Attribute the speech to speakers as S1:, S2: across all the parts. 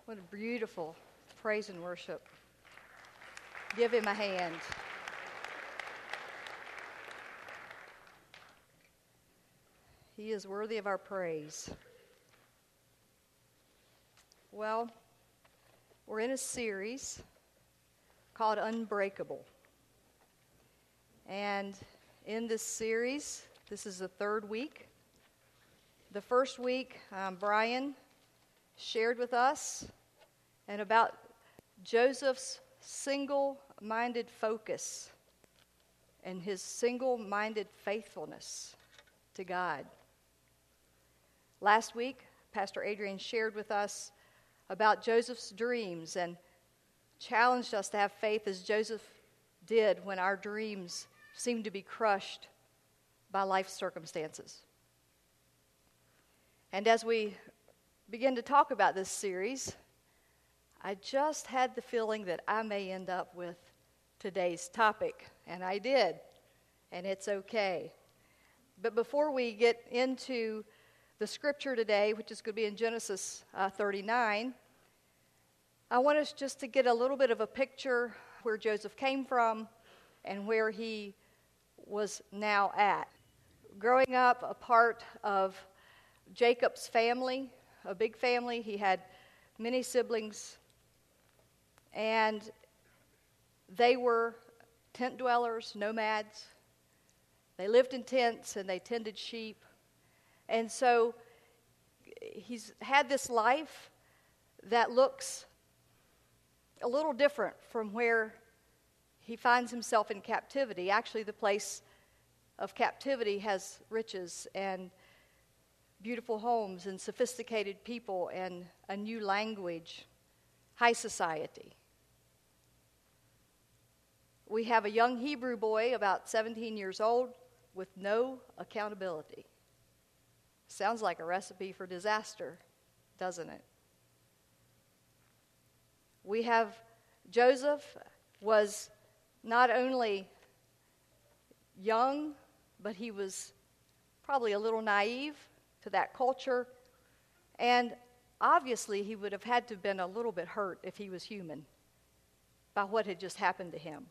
S1: What a beautiful praise and worship. Give him a hand. He is worthy of our praise. Well, we're in a series called Unbreakable. And in this series, this is the third week. The first week, Brian shared with us and about Joseph's single-minded focus and his single-minded faithfulness to God. Last week, Pastor Adrian shared with us about Joseph's dreams and challenged us to have faith as Joseph did when our dreams seemed to be crushed by life circumstances. And as we begin to talk about this series, I just had the feeling that I may end up with today's topic, and I did, and it's okay. But before we get into the scripture today, which is going to be in Genesis 39, I want us just to get a little bit of a picture where Joseph came from and where he was now at. Growing up a part of Jacob's family, a big family, he had many siblings, and they were tent dwellers, nomads. They lived in tents and they tended sheep. And so he's had this life that looks a little different from where he finds himself in captivity. Actually, the place of captivity has riches and beautiful homes and sophisticated people and a new language, high society. We have a young Hebrew boy, about 17 years old, with no accountability. Sounds like a recipe for disaster, doesn't it? We have Joseph was not only young, but he was probably a little naive to that culture, and obviously he would have had to have been a little bit hurt if he was human by what had just happened to him.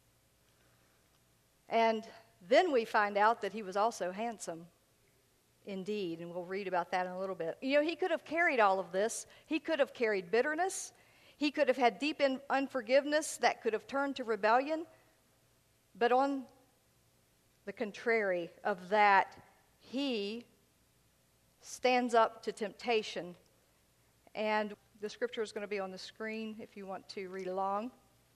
S1: And then we find out that he was also handsome indeed, and we'll read about that in a little bit. You know, he could have carried all of this. He could have carried bitterness. He could have had deep unforgiveness that could have turned to rebellion. But on the contrary of that, he stands up to temptation. And the scripture is going to be on the screen if you want to read along.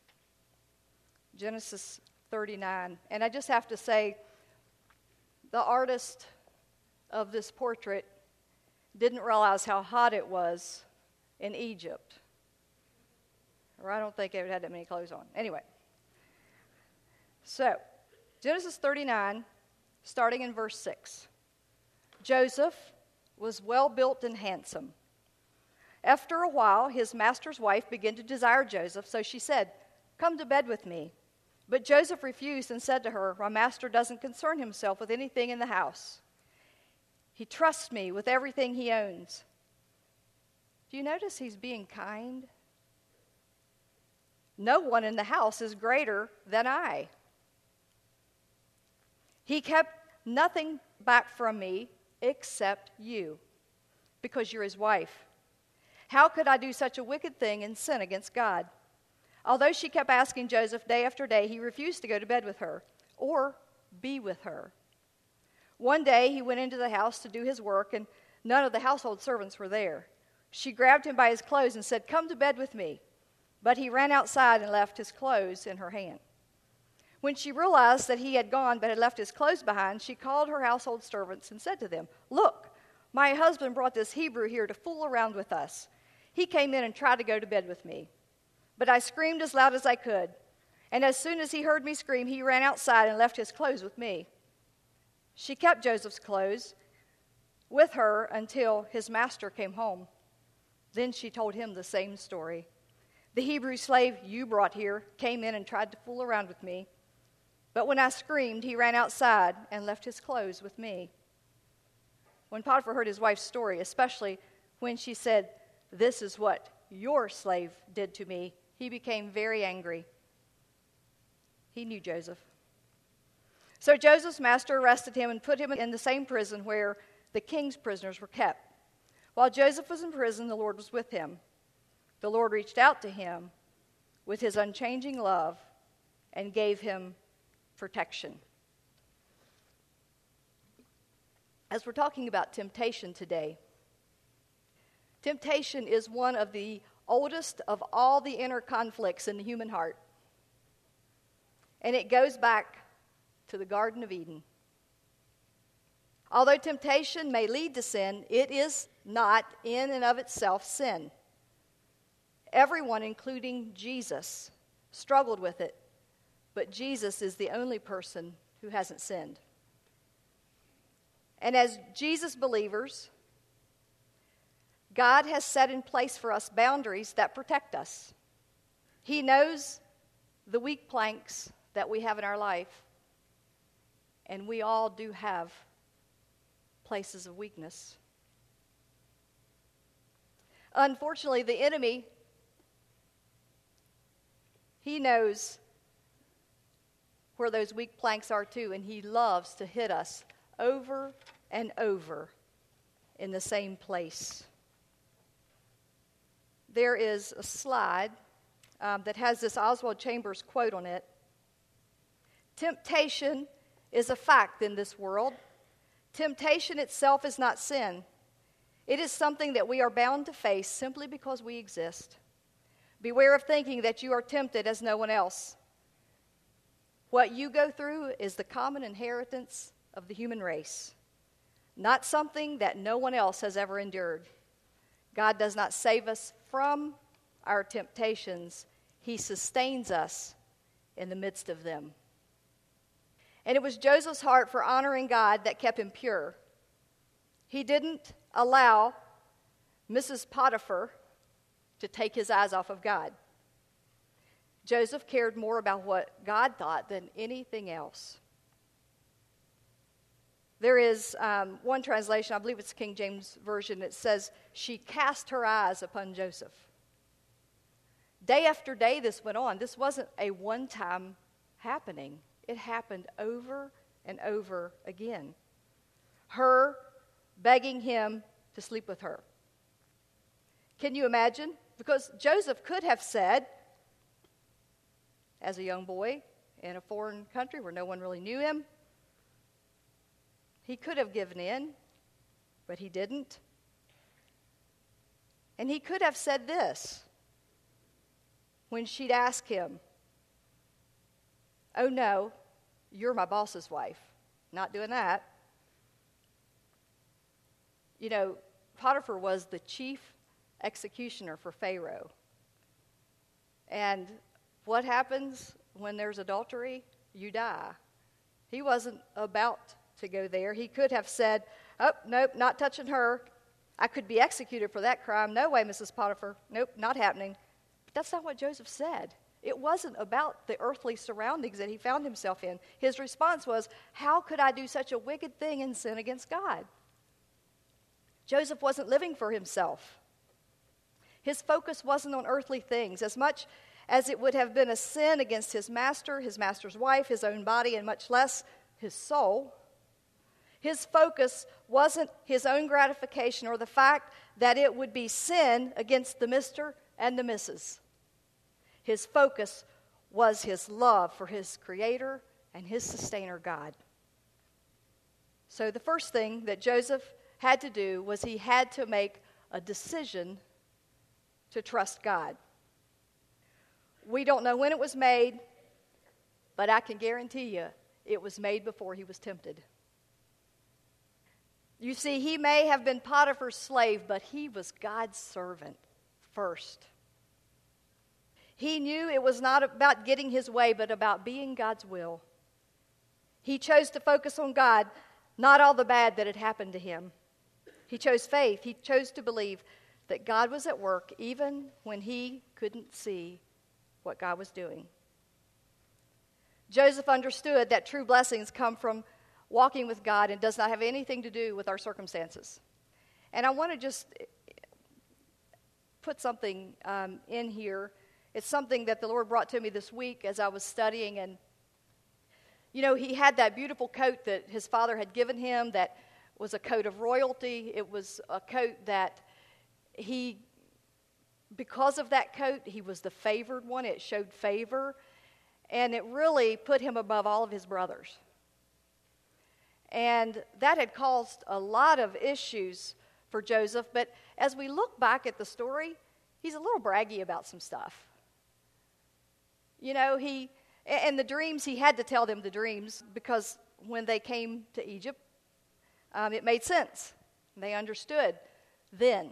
S1: Genesis 39. And I just have to say, the artist of this portrait didn't realize how hot it was in Egypt. Or I don't think they had that many clothes on. Anyway. So, Genesis 39, starting in verse 6. Joseph was well built and handsome. After a while, his master's wife began to desire Joseph, so she said, "Come to bed with me." But Joseph refused and said to her, "My master doesn't concern himself with anything in the house. He trusts me with everything he owns." Do you notice he's being kind? "No one in the house is greater than I. He kept nothing back from me except you, because you're his wife. How could I do such a wicked thing and sin against God?" Although she kept asking Joseph day after day, he refused to go to bed with her or be with her. One day he went into the house to do his work, and none of the household servants were there. She grabbed him by his clothes and said, "Come to bed with me." But he ran outside and left his clothes in her hand. When she realized that he had gone but had left his clothes behind, she called her household servants and said to them, "Look, my husband brought this Hebrew here to fool around with us. He came in and tried to go to bed with me. But I screamed as loud as I could. And as soon as he heard me scream, he ran outside and left his clothes with me." She kept Joseph's clothes with her until his master came home. Then she told him the same story. "The Hebrew slave you brought here came in and tried to fool around with me. But when I screamed, he ran outside and left his clothes with me." When Potiphar heard his wife's story, especially when she said, "This is what your slave did to me, he became very angry. He knew Joseph. So Joseph's master arrested him and put him in the same prison where the king's prisoners were kept. While Joseph was in prison, the Lord was with him. The Lord reached out to him with his unchanging love and gave him protection. As we're talking about temptation today, temptation is one of the oldest of all the inner conflicts in the human heart. And it goes back to the Garden of Eden. Although temptation may lead to sin, it is not in and of itself sin. Everyone, including Jesus, struggled with it, but Jesus is the only person who hasn't sinned. And as Jesus believers, God has set in place for us boundaries that protect us. He knows the weak planks that we have in our life, and we all do have places of weakness. Unfortunately, the enemy, he knows where those weak planks are too, and he loves to hit us over and over in the same place. There is a slide that has this Oswald Chambers quote on it. Temptation is a fact in this world. Temptation itself is not sin. It is something that we are bound to face simply because we exist. Beware of thinking that you are tempted as no one else. What you go through is the common inheritance of the human race, not something that no one else has ever endured. God does not save us from our temptations. He sustains us in the midst of them. And it was Joseph's heart for honoring God that kept him pure. He didn't allow Mrs. Potiphar to take his eyes off of God. Joseph cared more about what God thought than anything else. There is one translation, I believe it's King James Version, that says, she cast her eyes upon Joseph. Day after day this went on. This wasn't a one-time happening. It happened over and over again. Her begging him to sleep with her. Can you imagine? Because Joseph could have said, as a young boy in a foreign country where no one really knew him, he could have given in, but he didn't. And he could have said this when she'd ask him, oh no, you're my boss's wife. Not doing that. You know, Potiphar was the chief executioner for Pharaoh. And what happens when there's adultery? You die. He wasn't about to go there. He could have said, oh, nope, not touching her. I could be executed for that crime. No way, Mrs. Potiphar. Nope, not happening. But that's not what Joseph said. It wasn't about the earthly surroundings that he found himself in. His response was, how could I do such a wicked thing and sin against God? Joseph wasn't living for himself. His focus wasn't on earthly things. As much as it would have been a sin against his master's wife, his own body, and much less his soul, his focus wasn't his own gratification or the fact that it would be sin against the Mr. and the Mrs. His focus was his love for his Creator and his Sustainer, God. So the first thing that Joseph had to do was he had to make a decision to trust God. We don't know when it was made, but I can guarantee you it was made before he was tempted. You see, he may have been Potiphar's slave, but he was God's servant first. He knew it was not about getting his way, but about being God's will. He chose to focus on God, not all the bad that had happened to him. He chose faith. He chose to believe that God was at work even when he couldn't see what God was doing. Joseph understood that true blessings come from walking with God and does not have anything to do with our circumstances. And I want to just put something in here. It's something that the Lord brought to me this week as I was studying. And, he had that beautiful coat that his father had given him that was a coat of royalty. It was a coat that because of that coat, he was the favored one. It showed favor. And it really put him above all of his brothers. And that had caused a lot of issues for Joseph. But as we look back at the story, he's a little braggy about some stuff. And the dreams, he had to tell them the dreams because when they came to Egypt, it made sense. They understood then.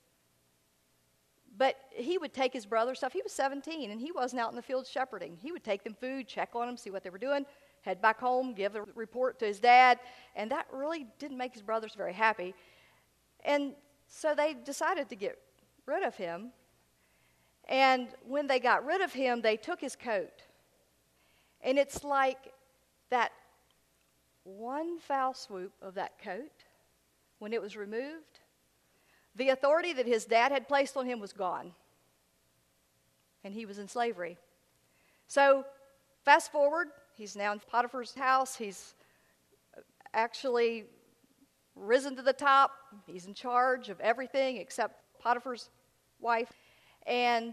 S1: But he would take his brother's stuff. He was 17, and he wasn't out in the field shepherding. He would take them food, check on them, see what they were doing, head back home, give the report to his dad, and that really didn't make his brothers very happy. And so they decided to get rid of him. And when they got rid of him, they took his coat. And it's like that one foul swoop of that coat, when it was removed, the authority that his dad had placed on him was gone. And he was in slavery. So, fast forward, he's now in Potiphar's house. He's actually risen to the top. He's in charge of everything except Potiphar's wife. And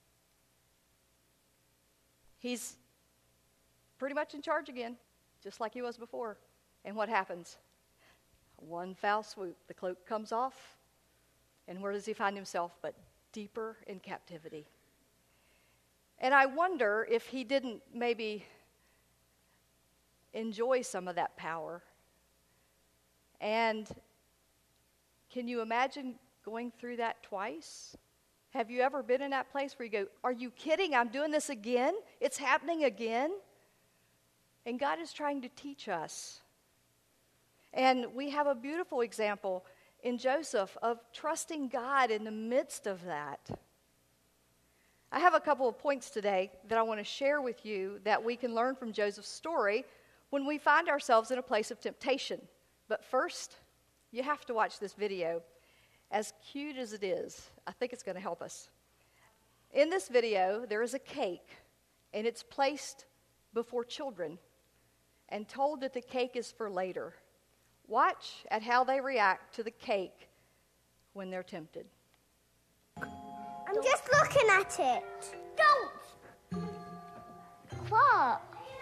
S1: he's pretty much in charge again, just like he was before. And what happens? One foul swoop, the cloak comes off. And where does he find himself but deeper in captivity? And I wonder if he didn't maybe enjoy some of that power. And can you imagine going through that twice? Have you ever been in that place where you go, are you kidding? I'm doing this again? It's happening again? And God is trying to teach us. And we have a beautiful example in Joseph of trusting God in the midst of that. I have a couple of points today that I want to share with you that we can learn from Joseph's story when we find ourselves in a place of temptation. But first, you have to watch this video. As cute as it is, I think it's going to help us. In this video, there is a cake, and it's placed before children and told that the cake is for later. Watch at how they react to the cake when they're tempted.
S2: I'm just looking at it. Don't! What?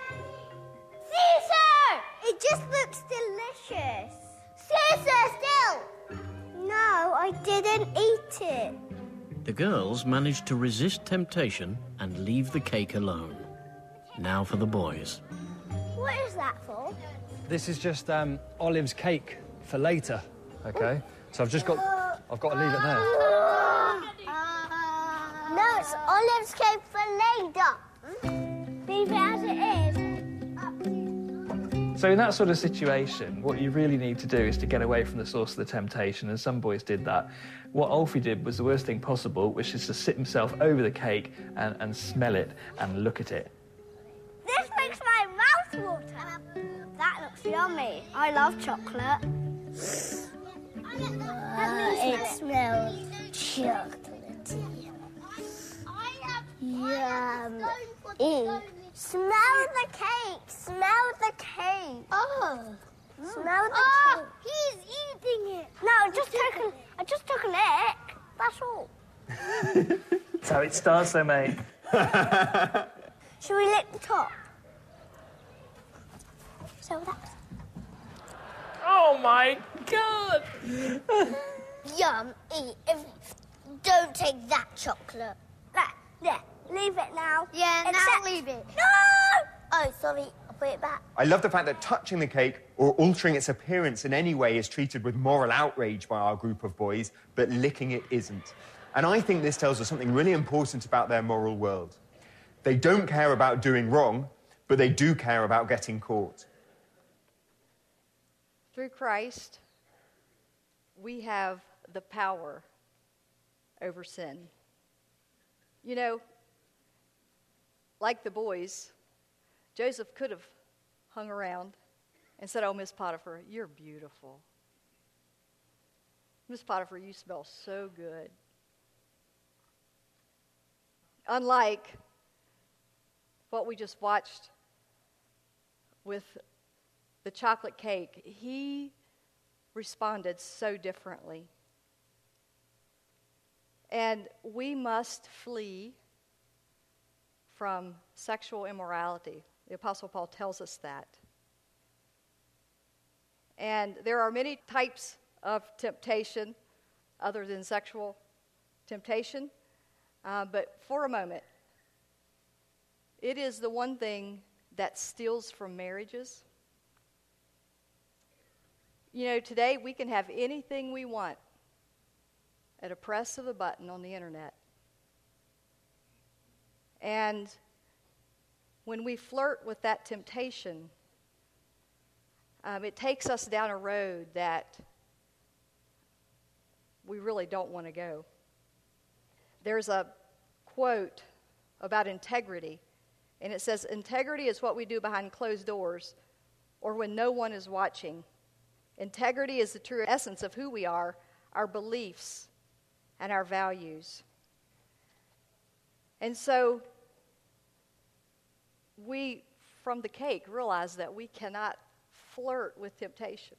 S2: Caesar! It just looks delicious. Caesar, still! No, I didn't eat it.
S3: The girls managed to resist temptation and leave the cake alone. Now for the boys.
S2: What is that for?
S4: This is just Olive's cake for later, okay? So I've got to leave it there.
S2: No, it's Olive's cake for later. Leave it as it is.
S4: So in that sort of situation, what you really need to do is to get away from the source of the temptation, and some boys did that. What Alfie did was the worst thing possible, which is to sit himself over the cake and smell it and look at it.
S2: This makes my mouth water. That looks yummy. I love chocolate. It smells chocolatey. Yum. Smell the cake. Smell the cake. Oh. Smell the cake. He's eating it. No, I just took an egg. That's all.
S4: That's how it starts though, mate.
S2: Should we lick the top? So that's...
S4: Oh my God!
S2: Yum. Don't take that chocolate. There. Leave it now. Yeah, now leave it. No! Oh, sorry. I'll put it back.
S5: I love the fact that touching the cake or altering its appearance in any way is treated with moral outrage by our group of boys, but licking it isn't. And I think this tells us something really important about their moral world. They don't care about doing wrong, but they do care about getting caught.
S1: Through Christ, we have the power over sin. You know, like the boys, Joseph could have hung around and said, oh, Miss Potiphar, you're beautiful. Miss Potiphar, you smell so good. unlike what we just watched with the chocolate cake, he responded so differently. And we must flee from sexual immorality. The Apostle Paul tells us that. And there are many types of temptation other than sexual temptation. But for a moment, it is the one thing that steals from marriages. You know, today we can have anything we want at a press of a button on the internet. And when we flirt with that temptation, it takes us down a road that we really don't want to go. There's a quote about integrity, and it says, "Integrity is what we do behind closed doors or when no one is watching. Integrity is the true essence of who we are, our beliefs, and our values." And so we, from the cake, realize that we cannot flirt with temptation.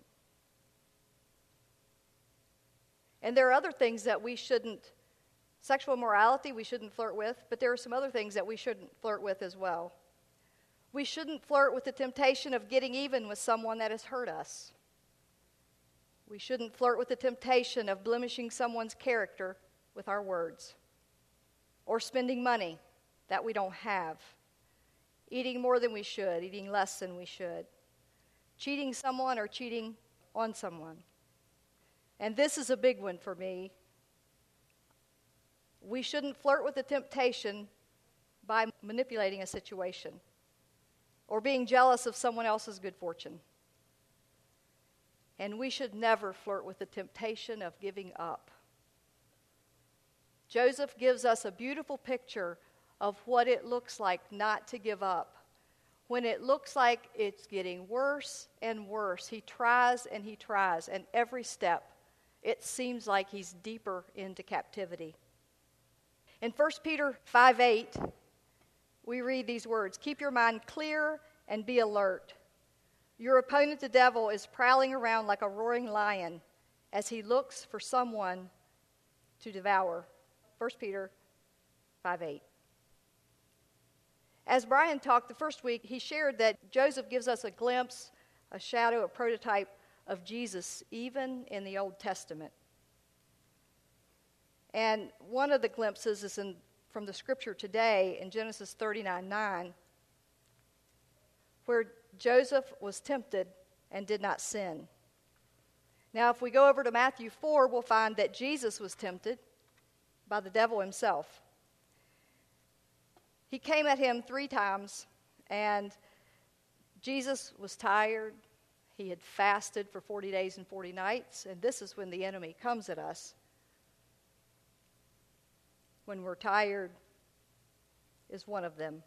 S1: And there are other things that we shouldn't, sexual immorality we shouldn't flirt with, but there are some other things that we shouldn't flirt with as well. We shouldn't flirt with the temptation of getting even with someone that has hurt us. We shouldn't flirt with the temptation of blemishing someone's character with our words, or spending money that we don't have, eating more than we should, eating less than we should, cheating someone or cheating on someone. And this is a big one for me. We shouldn't flirt with the temptation by manipulating a situation or being jealous of someone else's good fortune. And we should never flirt with the temptation of giving up. Joseph gives us a beautiful picture of what it looks like not to give up. When it looks like it's getting worse and worse, he tries, and every step, it seems like he's deeper into captivity. In 1 Peter 5:8, we read these words, "Keep your mind clear and be alert. Your opponent, the devil, is prowling around like a roaring lion as he looks for someone to devour." 1 Peter 5:8. As Brian talked the first week, he shared that Joseph gives us a glimpse, a shadow, a prototype of Jesus, even in the Old Testament. And one of the glimpses is from the scripture today in Genesis 39:9, where Joseph was tempted and did not sin. Now, if we go over to Matthew 4, we'll find that Jesus was tempted by the devil himself. He came at him 3 times, and Jesus was tired. He had fasted for 40 days and 40 nights, and this is when the enemy comes at us. When we're tired is one of them.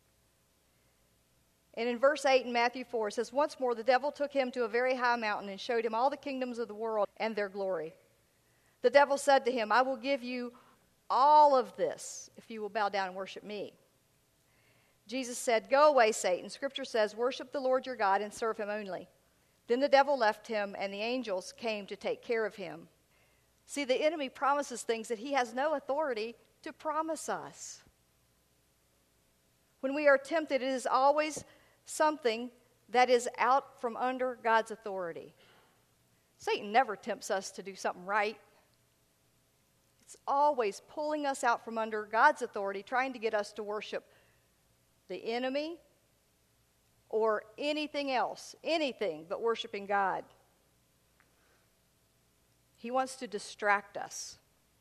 S1: And in verse 8 in Matthew 4, it says, "Once more the devil took him to a very high mountain and showed him all the kingdoms of the world and their glory. The devil said to him, 'I will give you all of this if you will bow down and worship me.' Jesus said, 'Go away, Satan. Scripture says, worship the Lord your God and serve him only.' Then the devil left him, and the angels came to take care of him." See, the enemy promises things that he has no authority to promise us. When we are tempted, it is always something that is out from under God's authority. Satan never tempts us to do something right. It's always pulling us out from under God's authority, trying to get us to worship the enemy or anything else, anything but worshiping God. He wants to distract us.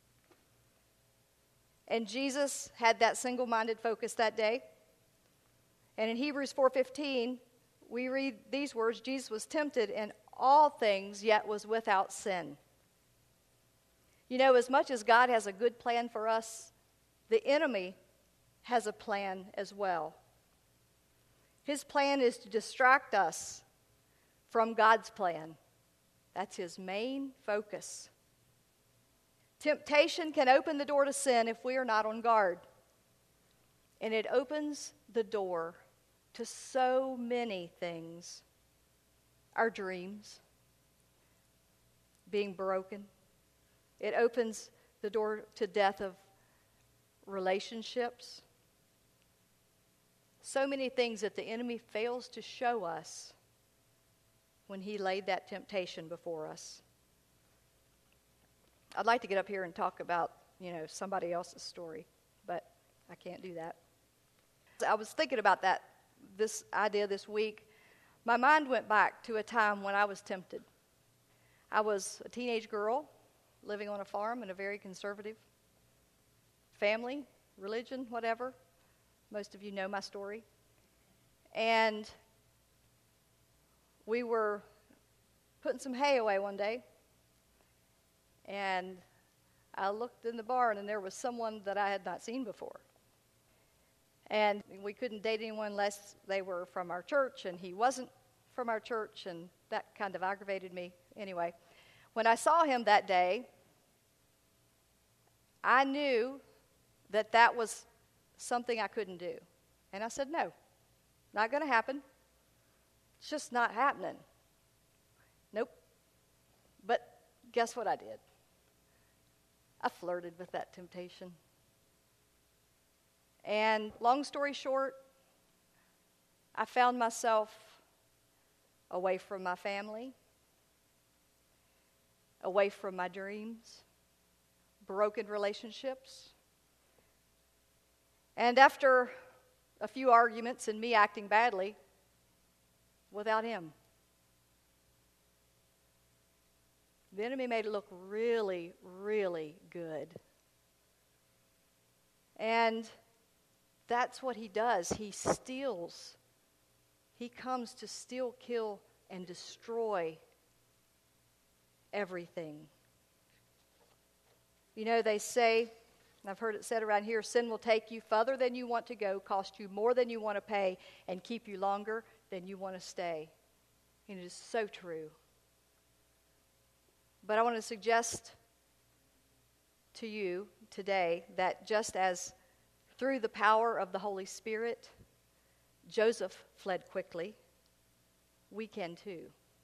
S1: And Jesus had that single-minded focus that day. And in Hebrews 4:15, we read these words, "Jesus was tempted in all things, yet was without sin." You know, as much as God has a good plan for us, the enemy has a plan as well. His plan is to distract us from God's plan. That's his main focus. Temptation can open the door to sin if we are not on guard. And it opens the door to so many things. Our dreams being broken. It opens the door to death of relationships. So many things that the enemy fails to show us when he laid that temptation before us. I'd like to get up here and talk about, somebody else's story, but I can't do that. I was thinking about this idea this week. My mind went back to a time when I was tempted. I was a teenage girl living on a farm in a very conservative family, religion, whatever. Most of you know my story. And we were putting some hay away one day, and I looked in the barn, and there was someone that I had not seen before. And we couldn't date anyone unless they were from our church, and he wasn't from our church, and that kind of aggravated me. Anyway, when I saw him that day, I knew that was something I couldn't do. And I said, no, not going to happen. It's just not happening. Nope. But guess what I did? I flirted with that temptation. And long story short, I found myself away from my family, away from my dreams, broken relationships. And after a few arguments and me acting badly, without him. The enemy made it look really, really good. And that's what he does. He steals. He comes to steal, kill, and destroy everything. They say, and I've heard it said around here, sin will take you further than you want to go, cost you more than you want to pay, and keep you longer than you want to stay. And it is so true. But I want to suggest to you today that just as through the power of the Holy Spirit, Joseph fled quickly, we can too.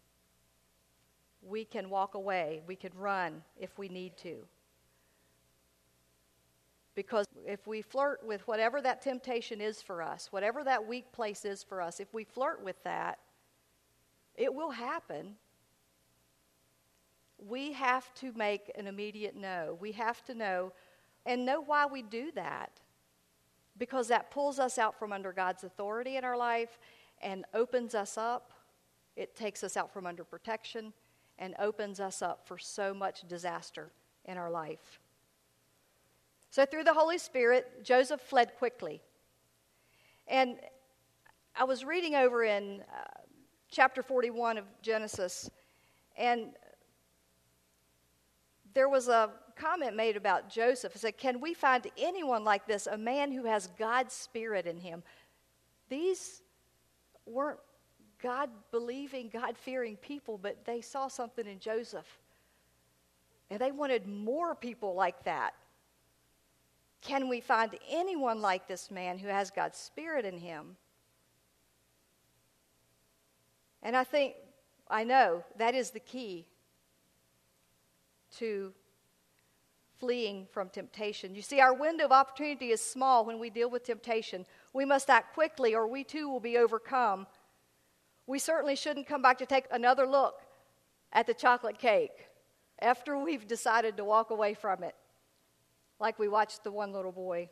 S1: We can walk away. We can run if we need to. Because if we flirt with whatever that temptation is for us, whatever that weak place is for us, if we flirt with that, it will happen. We have to make an immediate no. We have to know and know why we do that. Because that pulls us out from under God's authority in our life and opens us up. It takes us out from under protection and opens us up for so much disaster in our life. So through the Holy Spirit, Joseph fled quickly. And I was reading over in chapter 41 of Genesis, and there was a comment made about Joseph. It said, can we find anyone like this, a man who has God's Spirit in him? These weren't God-believing, God-fearing people, but they saw something in Joseph. And they wanted more people like that. Can we find anyone like this man who has God's Spirit in him? And I know that is the key to fleeing from temptation. You see, our window of opportunity is small when we deal with temptation. We must act quickly or we too will be overcome. We certainly shouldn't come back to take another look at the chocolate cake after we've decided to walk away from it, like we watched the one little boy.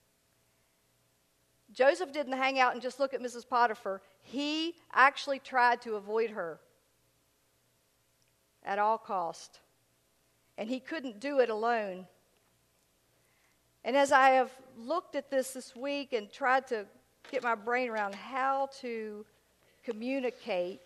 S1: Joseph didn't hang out and just look at Mrs. Potiphar. He actually tried to avoid her at all cost. And he couldn't do it alone. And as I have looked at this week and tried to get my brain around how to communicate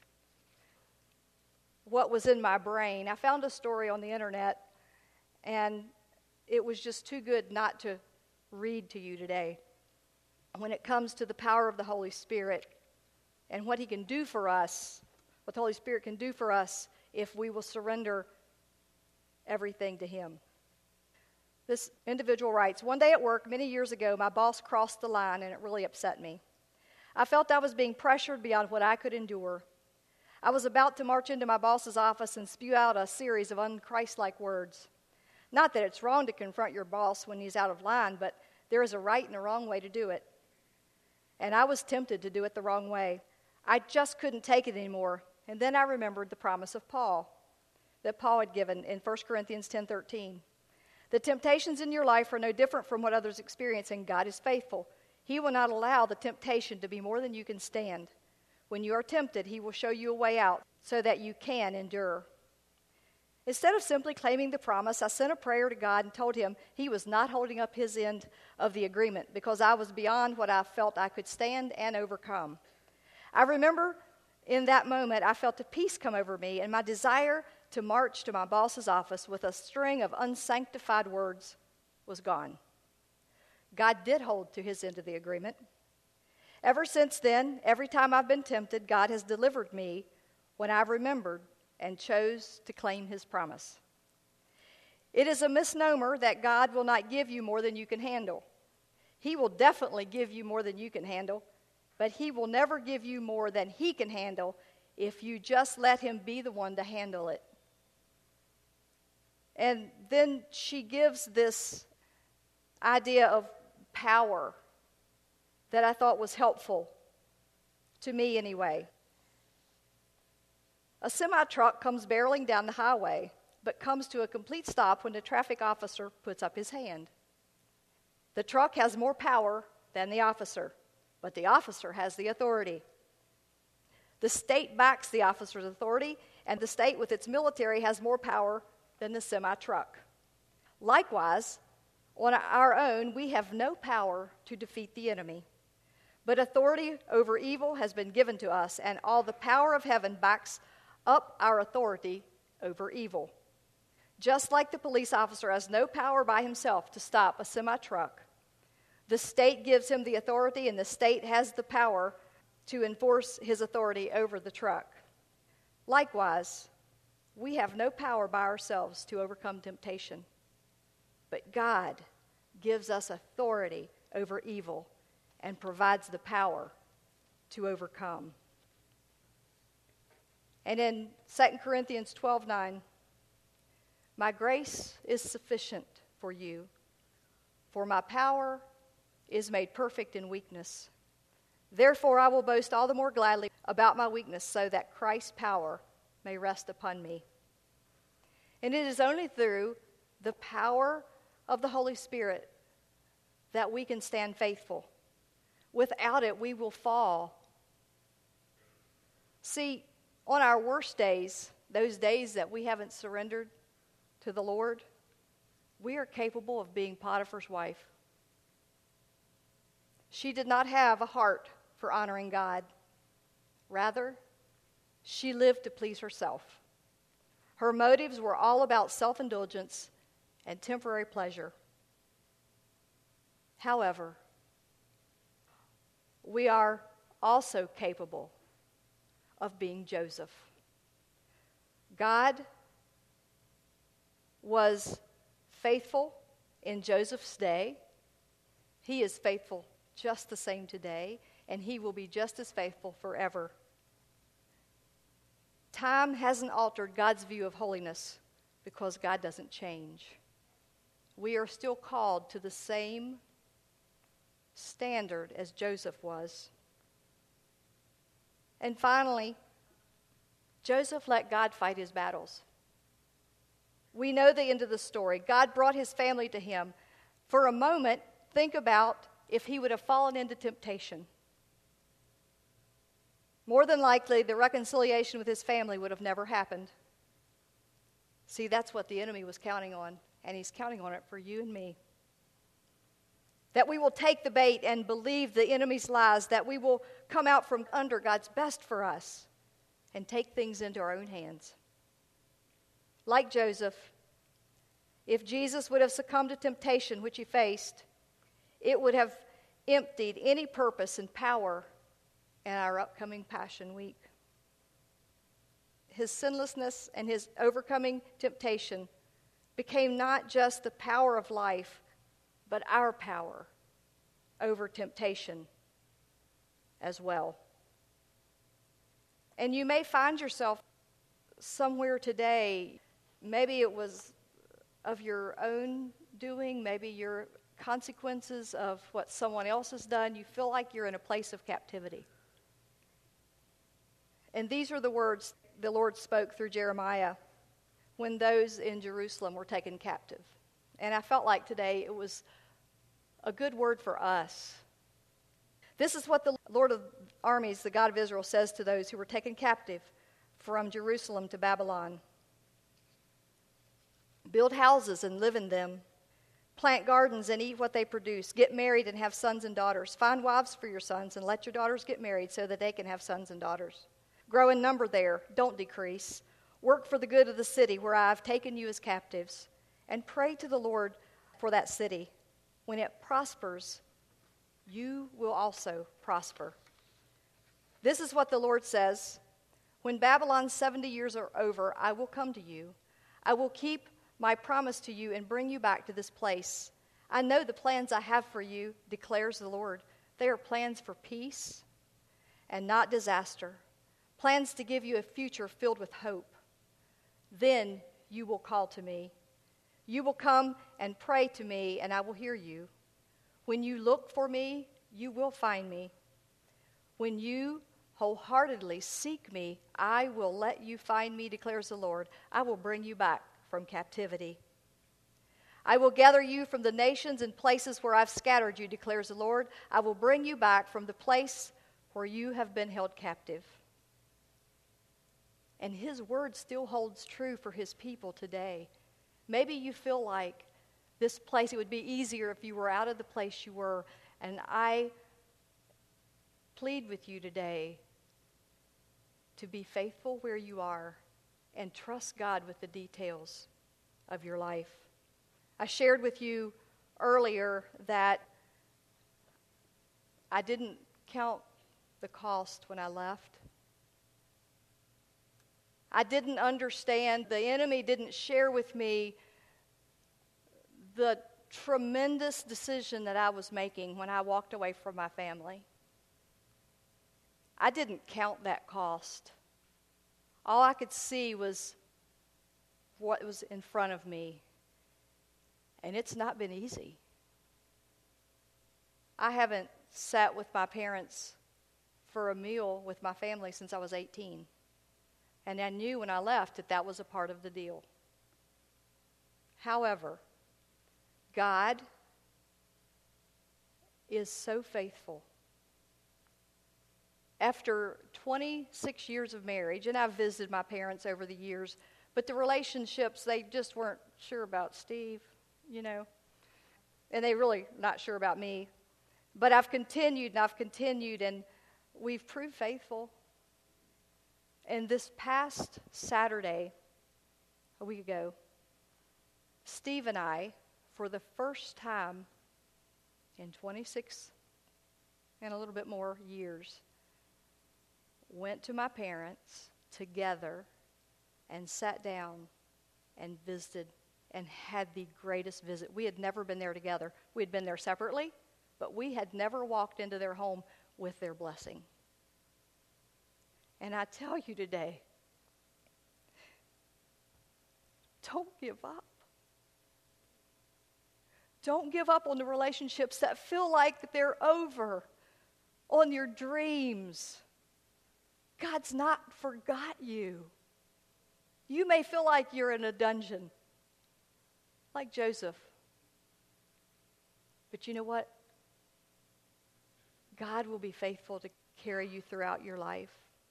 S1: what was in my brain, I found a story on the internet, and it was just too good not to read to you today. When it comes to the power of the Holy Spirit and what he can do for us, what the Holy Spirit can do for us if we will surrender everything to him. This individual writes, "One day at work many years ago, my boss crossed the line and it really upset me. I felt I was being pressured beyond what I could endure. I was about to march into my boss's office and spew out a series of unchristlike words. Not that it's wrong to confront your boss when he's out of line, but there is a right and a wrong way to do it. And I was tempted to do it the wrong way. I just couldn't take it anymore. And then I remembered the promise of Paul that Paul had given in 1 Corinthians 10:13. The temptations in your life are no different from what others experience, and God is faithful. He will not allow the temptation to be more than you can stand. When you are tempted, he will show you a way out so that you can endure." Instead of simply claiming the promise, I sent a prayer to God and told him he was not holding up his end of the agreement because I was beyond what I felt I could stand and overcome. I remember in that moment I felt a peace come over me, and my desire to march to my boss's office with a string of unsanctified words was gone. God did hold to his end of the agreement. Ever since then, every time I've been tempted, God has delivered me when I've remembered and chose to claim his promise. It is a misnomer that God will not give you more than you can handle. He will definitely give you more than you can handle, but he will never give you more than he can handle if you just let him be the one to handle it. And then she gives this idea of power that I thought was helpful, to me anyway. A semi-truck comes barreling down the highway, but comes to a complete stop when the traffic officer puts up his hand. The truck has more power than the officer, but the officer has the authority. The state backs the officer's authority, and the state with its military has more power than the semi-truck. Likewise, on our own, we have no power to defeat the enemy. But authority over evil has been given to us, and all the power of heaven backs up our authority over evil. Just like the police officer has no power by himself to stop a semi-truck, the state gives him the authority, and the state has the power to enforce his authority over the truck. Likewise, we have no power by ourselves to overcome temptation, but God gives us authority over evil and provides the power to overcome. And in 2 Corinthians 12:9, "My grace is sufficient for you, for my power is made perfect in weakness. Therefore I will boast all the more gladly about my weakness, so that Christ's power may rest upon me." And it is only through the power of the Holy Spirit that we can stand faithful. Without it, we will fall. See, on our worst days, those days that we haven't surrendered to the Lord, we are capable of being Potiphar's wife. She did not have a heart for honoring God. Rather, she lived to please herself. Her motives were all about self-indulgence and temporary pleasure. However, we are also capable of being Joseph. God was faithful in Joseph's day. He is faithful just the same today, and he will be just as faithful forever. Time hasn't altered God's view of holiness because God doesn't change. We are still called to the same standard as Joseph was. And finally, Joseph let God fight his battles. We know the end of the story. God brought his family to him. For a moment, think about if he would have fallen into temptation. More than likely, the reconciliation with his family would have never happened. See, that's what the enemy was counting on, and he's counting on it for you and me. That we will take the bait and believe the enemy's lies, that we will come out from under God's best for us and take things into our own hands. Like Joseph, if Jesus would have succumbed to temptation which he faced, it would have emptied any purpose and power in our upcoming Passion Week. His sinlessness and his overcoming temptation became not just the power of life, but our power over temptation as well. And you may find yourself somewhere today, maybe it was of your own doing, maybe your consequences of what someone else has done. You feel like you're in a place of captivity. And these are the words the Lord spoke through Jeremiah when those in Jerusalem were taken captive. And I felt like today it was a good word for us. This is what the Lord of armies, the God of Israel, says to those who were taken captive from Jerusalem to Babylon. Build houses and live in them. Plant gardens and eat what they produce. Get married and have sons and daughters. Find wives for your sons and let your daughters get married so that they can have sons and daughters. Grow in number there. Don't decrease. Work for the good of the city where I have taken you as captives. And pray to the Lord for that city. When it prospers, you will also prosper. This is what the Lord says. When Babylon's 70 years are over, I will come to you. I will keep my promise to you and bring you back to this place. I know the plans I have for you, declares the Lord. They are plans for peace and not disaster, plans to give you a future filled with hope. Then you will call to me. You will come and pray to me, and I will hear you. When you look for me, you will find me. When you wholeheartedly seek me, I will let you find me, declares the Lord. I will bring you back from captivity. I will gather you from the nations and places where I've scattered you, declares the Lord. I will bring you back from the place where you have been held captive. And his word still holds true for his people today. Maybe you feel like this place, it would be easier if you were out of the place you were. And I plead with you today to be faithful where you are and trust God with the details of your life. I shared with you earlier that I didn't count the cost when I left. I didn't understand, the enemy didn't share with me the tremendous decision that I was making when I walked away from my family. I didn't count that cost. All I could see was what was in front of me. And it's not been easy. I haven't sat with my parents for a meal with my family since I was 18. And I knew when I left that that was a part of the deal. However, God is so faithful. After 26 years of marriage, and I've visited my parents over the years, but the relationships, they just weren't sure about Steve, you know, and they really not sure about me. But I've continued, and we've proved faithful. And this past Saturday, a week ago, Steve and I, for the first time in 26 and a little bit more years, went to my parents together and sat down and visited and had the greatest visit. We had never been there together. We had been there separately, but we had never walked into their home with their blessing. And I tell you today, don't give up. Don't give up on the relationships that feel like they're over, on your dreams. God's not forgot you. You may feel like you're in a dungeon, like Joseph. But you know what? God will be faithful to carry you throughout your life.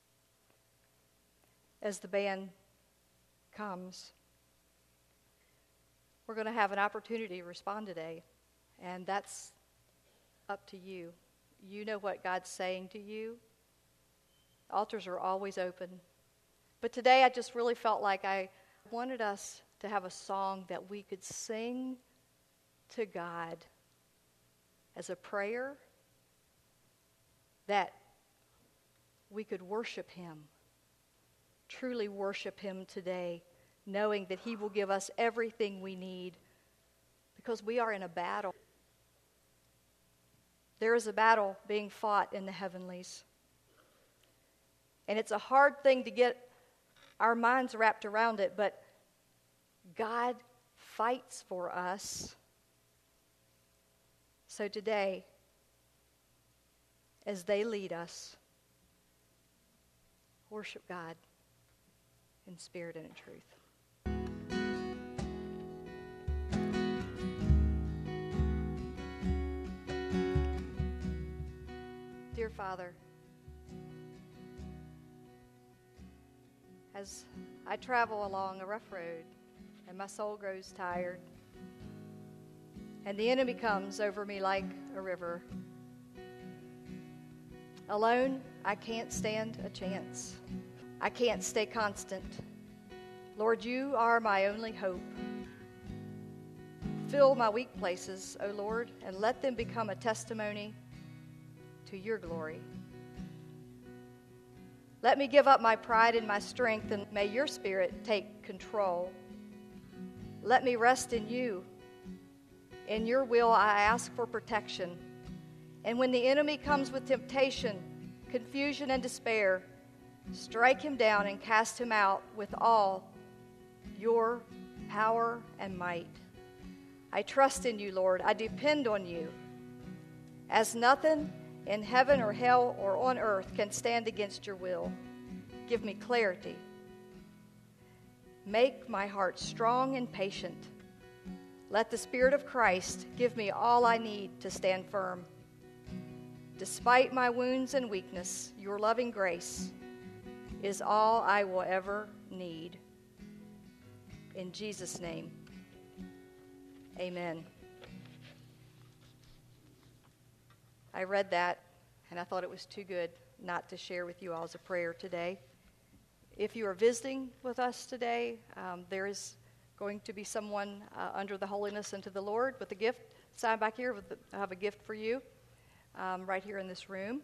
S1: As the band comes, we're going to have an opportunity to respond today, and that's up to you. You know what God's saying to you. Altars are always open. But today I just really felt like I wanted us to have a song that we could sing to God as a prayer, that we could worship Him, truly worship Him today, knowing that He will give us everything we need, because we are in a battle. There is a battle being fought in the heavenlies. And it's a hard thing to get our minds wrapped around it, but God fights for us. So today, as they lead us, worship God in spirit and in truth. Dear Father, as I travel along a rough road and my soul grows tired and the enemy comes over me like a river, alone, I can't stand a chance. I can't stay constant. Lord, you are my only hope. Fill my weak places, O Lord, and let them become a testimony to your glory. Let me give up my pride and my strength, and may your Spirit take control. Let me rest in you. In your will, I ask for protection. And when the enemy comes with temptation, confusion, and despair, strike him down and cast him out with all your power and might. I trust in you, Lord. I depend on you. As nothing in heaven or hell or on earth can stand against your will, give me clarity. Make my heart strong and patient. Let the Spirit of Christ give me all I need to stand firm. Despite my wounds and weakness, your loving grace is all I will ever need. In Jesus' name, amen. I read that, and I thought it was too good not to share with you all as a prayer today. If you are visiting with us today, there is going to be someone under the Holiness unto the Lord with a gift. Sign back here. I have a gift for you right here in this room.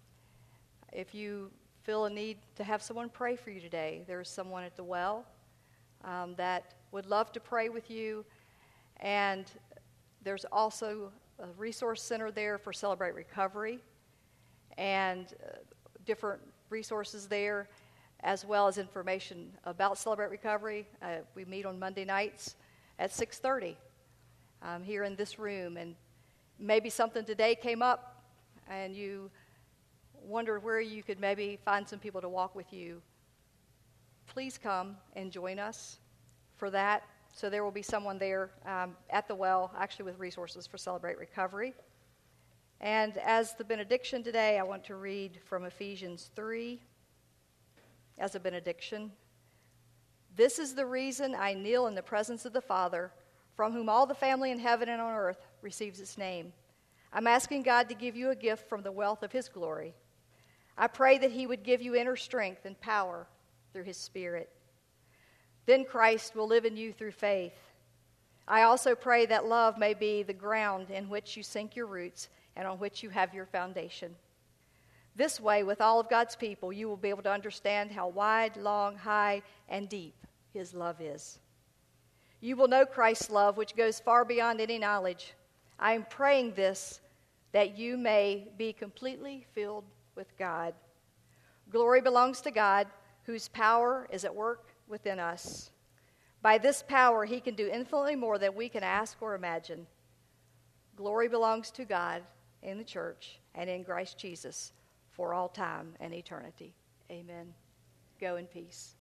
S1: If you feel a need to have someone pray for you today, there's someone at the well that would love to pray with you. And there's also a resource center there for Celebrate Recovery and different resources there, as well as information about Celebrate Recovery. We meet on Monday nights at 6:30 here in this room. And maybe something today came up and you wondered where you could maybe find some people to walk with you. Please come and join us for that. So there will be someone there at the well, actually with resources for Celebrate Recovery. And as the benediction today, I want to read from Ephesians 3 as a benediction. This is the reason I kneel in the presence of the Father, from whom all the family in heaven and on earth receives its name. I'm asking God to give you a gift from the wealth of his glory. I pray that he would give you inner strength and power through his Spirit. Then Christ will live in you through faith. I also pray that love may be the ground in which you sink your roots and on which you have your foundation. This way, with all of God's people, you will be able to understand how wide, long, high, and deep his love is. You will know Christ's love, which goes far beyond any knowledge. I am praying this, that you may be completely filled with God. Glory belongs to God, whose power is at work within us. By this power, he can do infinitely more than we can ask or imagine. Glory belongs to God in the church and in Christ Jesus for all time and eternity. Amen. Go in peace.